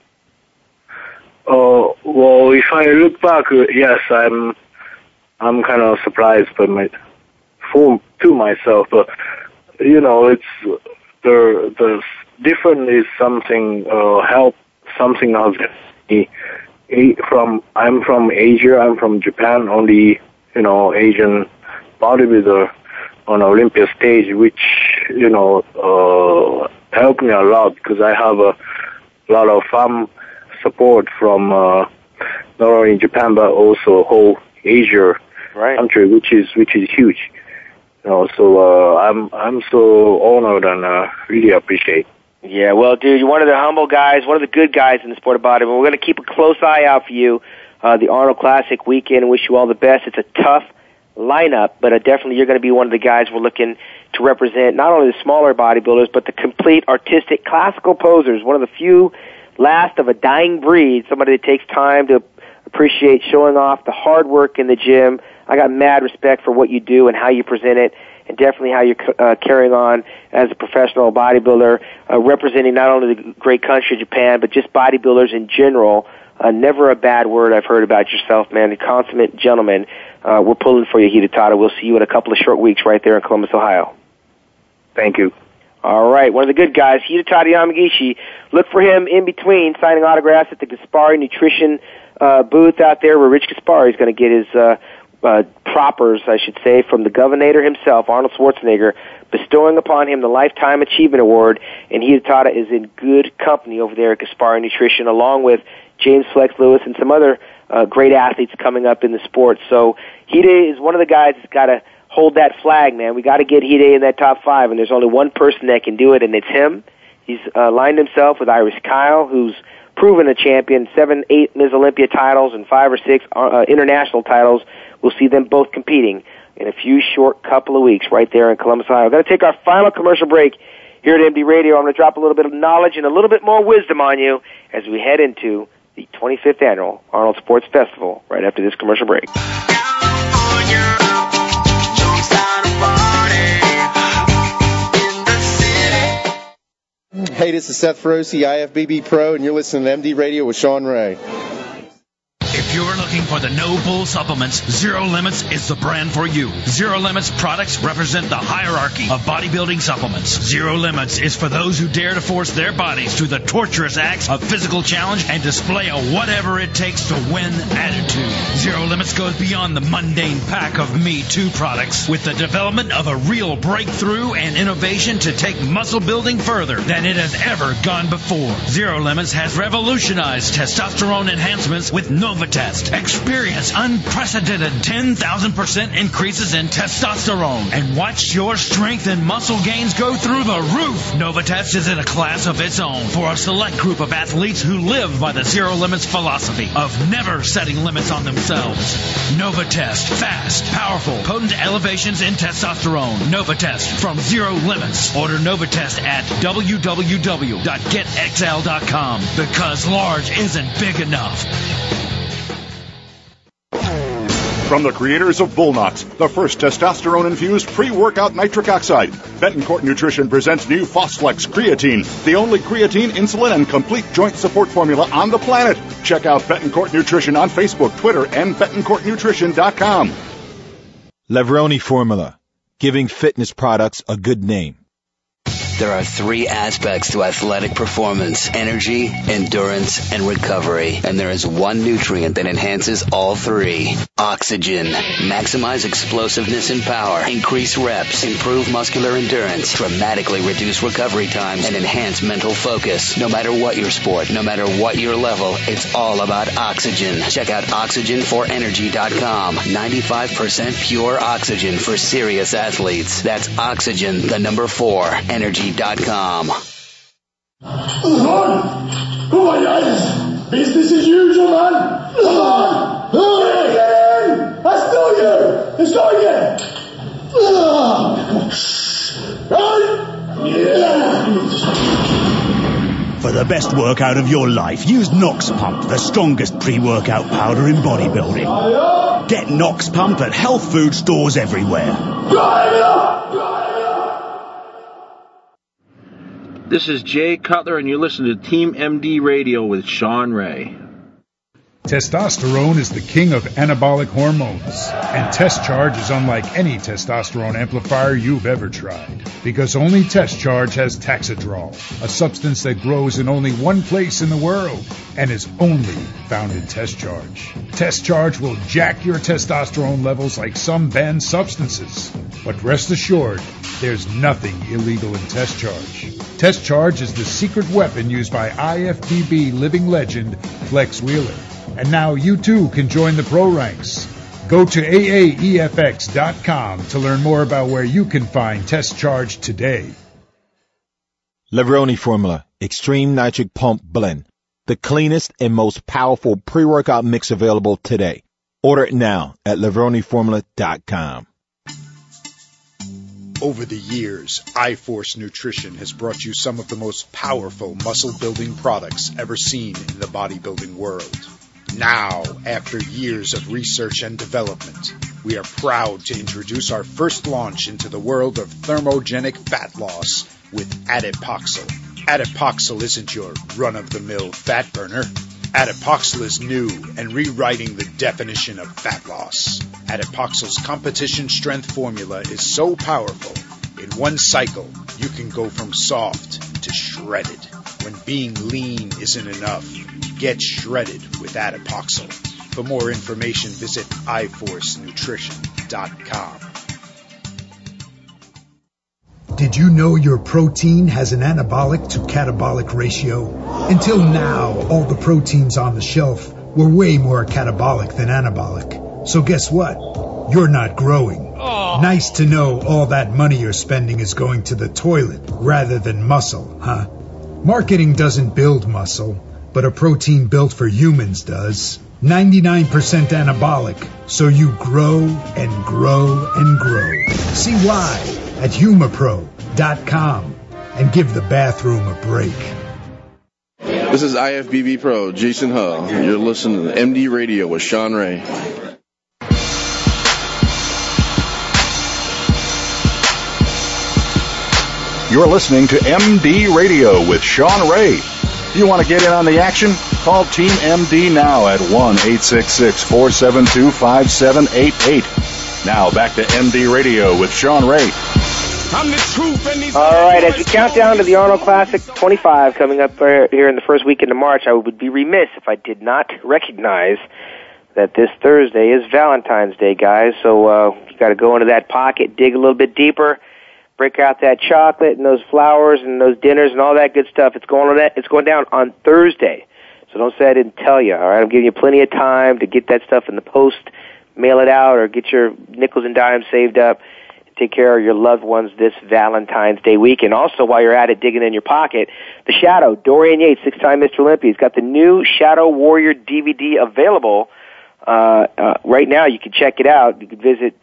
Well, if I look back, yes, I'm kind of surprised by to myself, but it's the different is something something else. I'm from Asia. I'm from Japan. Only Asian bodybuilder on Olympia stage, which helped me a lot because I have a lot of support from not only Japan but also whole Asia country, which is huge. So I'm so honored and really appreciate. Yeah, well, dude, you're one of the humble guys, one of the good guys in the sport of bodybuilding. We're going to keep a close eye out for you, the Arnold Classic weekend, and wish you all the best. It's a tough lineup, but definitely you're going to be one of the guys we're looking to represent not only the smaller bodybuilders, but the complete artistic classical posers, one of the few last of a dying breed, somebody that takes time to appreciate showing off the hard work in the gym. I got mad respect for what you do and how you present it, and definitely how you're carrying on as a professional bodybuilder, representing not only the great country of Japan, but just bodybuilders in general. Never a bad word I've heard about yourself, man. A consummate gentleman. We're pulling for you, Hidetada. We'll see you in a couple of short weeks right there in Columbus, Ohio. Thank you. All right, one of the good guys, Hidetada Yamagishi. Look for him in between signing autographs at the Gaspari Nutrition booth out there, where Rich Gaspari is going to get his propers, I should say, from the Governator himself, Arnold Schwarzenegger, bestowing upon him the Lifetime Achievement Award, and Hidetada is in good company over there at Gaspari Nutrition, along with James Flex Lewis and some other great athletes coming up in the sport. So Hide is one of the guys that's got to hold that flag, man. We got to get Hide in that top 5, and there's only one person that can do it, and it's him. He's lined himself with Iris Kyle, who's proven a champion, 7, 8 Ms. Olympia titles and 5 or 6 international titles. We'll see them both competing in a few short couple of weeks right there in Columbus, Ohio. We're going to take our final commercial break here at MD Radio. I'm going to drop a little bit of knowledge and a little bit more wisdom on you as we head into the 25th Annual Arnold Sports Festival right after this commercial break. Hey, this is Seth Feroce, IFBB Pro, and you're listening to MD Radio with Sean Ray. If you're looking for the No Bull supplements, Zero Limits is the brand for you. Zero Limits products represent the hierarchy of bodybuilding supplements. Zero Limits is for those who dare to force their bodies through the torturous acts of physical challenge and display a whatever it takes to win attitude. Zero Limits goes beyond the mundane pack of Me Too products with the development of a real breakthrough and innovation to take muscle building further than it has ever gone before. Zero Limits has revolutionized testosterone enhancements with Novatest. Experience unprecedented 10,000% increases in testosterone and watch your strength and muscle gains go through the roof. Novatest is in a class of its own for a select group of athletes who live by the Zero Limits philosophy of never setting limits on themselves. Novatest. Fast, powerful, potent elevations in testosterone. Novatest from Zero Limits. Order Novatest at www.getxl.com because large isn't big enough. From the creators of Bullnox, the first testosterone-infused pre-workout nitric oxide, Betancourt Nutrition presents new Fosflex Creatine, the only creatine, insulin, and complete joint support formula on the planet. Check out Betancourt Nutrition on Facebook, Twitter, and BetancourtNutrition.com. Levroni Formula, giving fitness products a good name. There are 3 aspects to athletic performance: energy, endurance, and recovery. And there is one nutrient that enhances all 3. Oxygen. Maximize explosiveness and power. Increase reps. Improve muscular endurance. Dramatically reduce recovery times. And enhance mental focus. No matter what your sport, no matter what your level, it's all about oxygen. Check out OxygenForEnergy.com. 95% pure oxygen for serious athletes. That's Oxygen, the number 4, energy.com. Come on, guys. Business as usual, man. Come on. Get in. Let's do you. Let's go again. Right? Yeah. For the best workout of your life, use Nox Pump, the strongest pre-workout powder in bodybuilding. Get Nox Pump at health food stores everywhere. Drive it up. This is Jay Cutler, and you're listening to Team MD Radio with Sean Ray. Testosterone is the king of anabolic hormones, and Test Charge is unlike any testosterone amplifier you've ever tried, because only Test Charge has Taxidrol, a substance that grows in only one place in the world and is only found in Test Charge. Test Charge will jack your testosterone levels like some banned substances, but rest assured, there's nothing illegal in Test Charge. Test Charge is the secret weapon used by IFBB living legend Flex Wheeler. And now you too can join the pro ranks. Go to AAEFX.com to learn more about where you can find Test Charge today. Levroni Formula Extreme Nitric Pump Blend, the cleanest and most powerful pre-workout mix available today. Order it now at LevroniFormula.com. Over the years, iForce Nutrition has brought you some of the most powerful muscle-building products ever seen in the bodybuilding world. Now, after years of research and development, we are proud to introduce our first launch into the world of thermogenic fat loss with Adipoxyl. Adipoxyl isn't your run-of-the-mill fat burner. Adipoxyl is new and rewriting the definition of fat loss. Adipoxyl's competition strength formula is so powerful, in one cycle, you can go from soft to shredded. When being lean isn't enough, get shredded with Adipoxyl. For more information, visit iForceNutrition.com. Did you know your protein has an anabolic to catabolic ratio? Until now, all the proteins on the shelf were way more catabolic than anabolic. So guess what? You're not growing. Oh. Nice to know all that money you're spending is going to the toilet rather than muscle, huh? Marketing doesn't build muscle, but a protein built for humans does. 99% anabolic, so you grow and grow and grow. See why at humapro.com and give the bathroom a break. This is IFBB Pro, Jason Hull. You're listening to MD Radio with Sean Ray. You're listening to MD Radio with Sean Ray. You want to get in on the action? Call Team MD now at 1-866-472-5788. Now back to MD Radio with Sean Ray. I'm the truth. All right, as we count down to the Arnold Classic 25 coming up here in the first weekend of March, I would be remiss if I did not recognize that this Thursday is Valentine's Day, guys. So you got to go into that pocket, dig a little bit deeper, break out that chocolate and those flowers and those dinners and all that good stuff. It's going down on Thursday. So don't say I didn't tell you, all right? I'm giving you plenty of time to get that stuff in the post, mail it out, or get your nickels and dimes saved up and take care of your loved ones this Valentine's Day weekend. Also, while you're at it, digging in your pocket, The Shadow, Dorian Yates, six-time Mr. Olympia, he's got the new Shadow Warrior DVD available. Right now, you can check it out. You can visit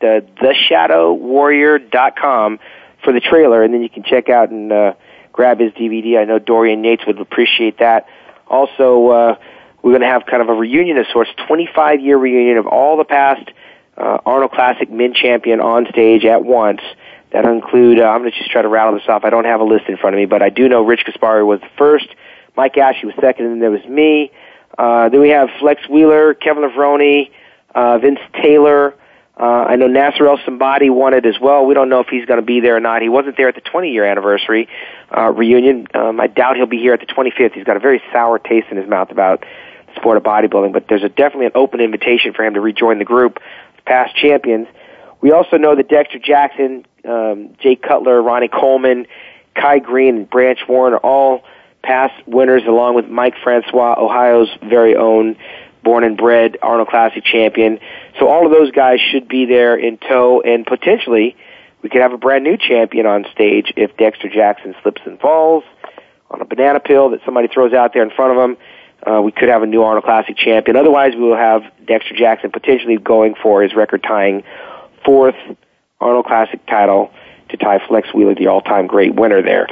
theshadowwarrior.com for the trailer, and then you can check out and grab his DVD. I know Dorian Yates would appreciate that. Also, we're going to have kind of a reunion of sorts, 25-year reunion of all the past Arnold Classic men champion on stage at once. That'll include, I'm going to just try to rattle this off. I don't have a list in front of me, but I do know Rich Gaspari was the first, Mike Ashley was second, and then there was me. Then we have Flex Wheeler, Kevin Levroni, Vince Taylor. I know Nasser El-Sambadi won it as well. We don't know if he's going to be there or not. He wasn't there at the 20-year anniversary reunion. I doubt he'll be here at the 25th. He's got a very sour taste in his mouth about the sport of bodybuilding, but there's definitely an open invitation for him to rejoin the group of past champions. We also know that Dexter Jackson, Jay Cutler, Ronnie Coleman, Kai Green, and Branch Warren are all past winners, along with Mike Francois, Ohio's very own born and bred Arnold Classic champion. So all of those guys should be there in tow, and potentially we could have a brand new champion on stage if Dexter Jackson slips and falls on a banana peel that somebody throws out there in front of him. We could have a new Arnold Classic champion. Otherwise, we will have Dexter Jackson potentially going for his record-tying fourth Arnold Classic title to tie Flex Wheeler, the all-time great winner there.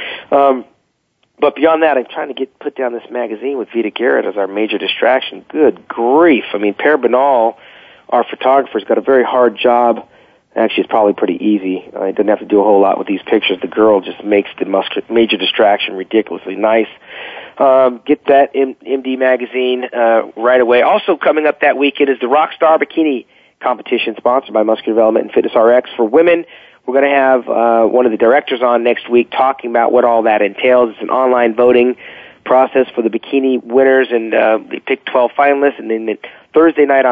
But beyond that, I'm trying to put down this magazine with Vita Garrett as our major distraction. Good grief. I mean, Per Banal, our photographer, has got a very hard job Actually, it's probably pretty easy. It doesn't have to do a whole lot with these pictures. The girl just makes the major distraction ridiculously nice. Get that MD magazine right away. Also coming up that weekend is the Rockstar Bikini competition sponsored by Muscular Development and Fitness RX for women. We're going to have one of the directors on next week talking about what all that entails. It's an online voting process for the bikini winners, and they pick 12 finalists, and then Thursday night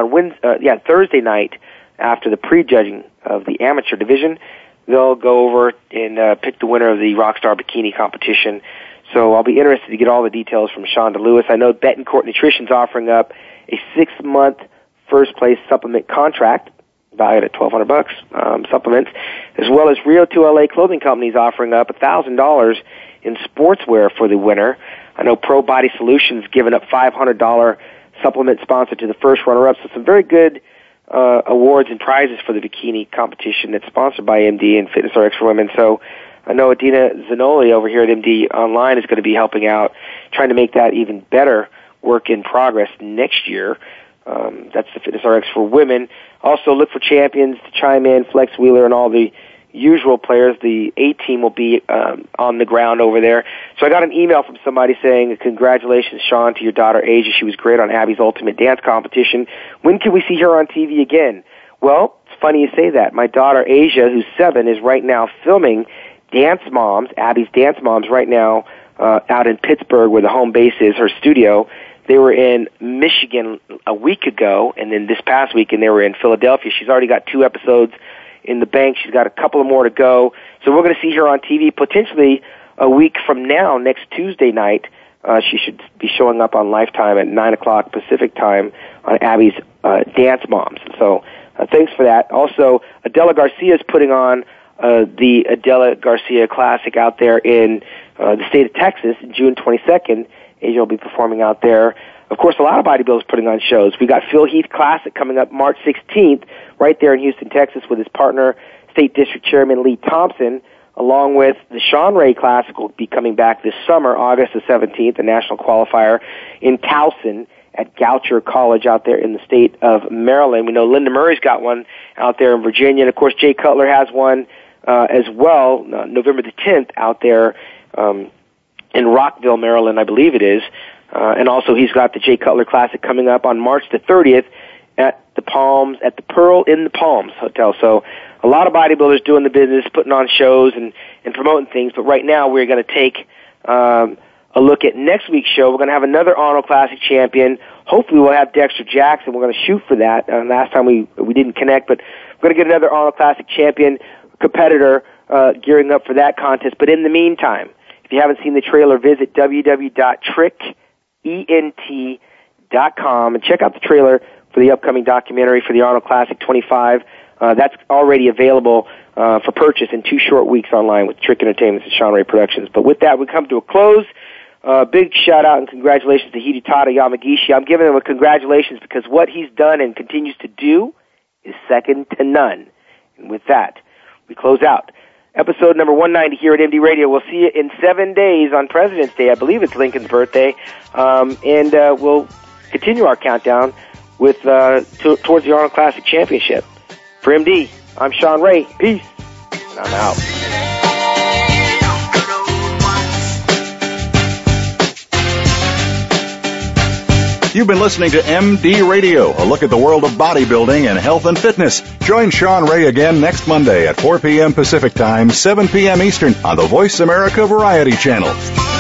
after the prejudging of the amateur division, they'll go over and pick the winner of the Rockstar Bikini competition. So I'll be interested to get all the details from Shonda Lewis. I know Betancourt Nutrition's offering up a 6-month first-place supplement contract valued at $1,200 supplements, as well as Rio 2LA Clothing Company is offering up $1,000 in sportswear for the winner. I know Pro Body Solutions giving up $500 supplement sponsored to the first runner-up. So some very good awards and prizes for the bikini competition that's sponsored by MD and Fitness RX for Women. So I know Adina Zanoli over here at MD Online is going to be helping out, trying to make that even better work in progress next year. That's the Fitness RX for Women. Also look for champions to chime in, Flex Wheeler and all the usual players. The A-team will be on the ground over there. So I got an email from somebody saying, congratulations, Sean, to your daughter, Asia. She was great on Abby's Ultimate Dance Competition. When can we see her on TV again? Well, it's funny you say that. My daughter, Asia, who's 7, is right now filming Dance Moms, Abby's Dance Moms, right now out in Pittsburgh, where the home base is, her studio. They were in Michigan a week ago, and then this past weekend they were in Philadelphia. She's already got 2 episodes in the bank. She's got a couple of more to go. So we're going to see her on TV potentially a week from now, next Tuesday night. She should be showing up on Lifetime at 9 o'clock Pacific time on Abby's Dance Moms. So thanks for that. Also, Adela Garcia is putting on the Adela Garcia Classic out there in the state of Texas, June 22nd. Asia will be performing out there. Of course, a lot of bodybuilders putting on shows. We got Phil Heath Classic coming up March 16th right there in Houston, Texas, with his partner, State District Chairman Lee Thompson, along with the Sean Ray Classic will be coming back this summer, August the 17th, a national qualifier in Towson at Goucher College out there in the state of Maryland. We know Linda Murray's got one out there in Virginia, and of course Jay Cutler has one as well, November the 10th out there in Rockville, Maryland, I believe it is. And also he's got the Jay Cutler Classic coming up on March the 30th at the Palms, at the Pearl in the Palms Hotel. So a lot of bodybuilders doing the business, putting on shows and promoting things. But right now we're going to take a look at next week's show. We're going to have another Arnold Classic champion. Hopefully we'll have Dexter Jackson. We're going to shoot for that. Last time we didn't connect, but we're going to get another Arnold Classic champion competitor gearing up for that contest. But in the meantime, if you haven't seen the trailer, visit www.trickent.com and check out the trailer for the upcoming documentary for the Arnold Classic 25. That's already available for purchase in 2 short weeks online with Trick Entertainment and Sean Ray Productions. But with that, we come to a close. Big shout-out and congratulations to Hidetada Yamagishi. I'm giving him a congratulations because what he's done and continues to do is second to none. And with that, we close out episode number 190 here at MD Radio. We'll see you in 7 days on President's Day. I believe it's Lincoln's birthday. And we'll continue our countdown with towards the Arnold Classic Championship. For MD, I'm Sean Ray. Peace. And I'm out. You've been listening to MD Radio, a look at the world of bodybuilding and health and fitness. Join Sean Ray again next Monday at 4 p.m. Pacific Time, 7 p.m. Eastern on the Voice America Variety Channel.